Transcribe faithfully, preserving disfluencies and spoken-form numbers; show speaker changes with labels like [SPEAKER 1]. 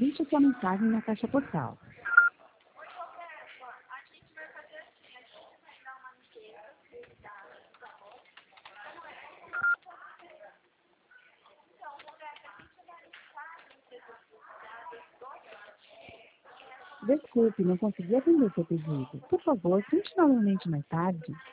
[SPEAKER 1] Deixe sua mensagem na caixa postal. Desculpe, não consegui atender seu pedido. Por favor, tente novamente mais tarde.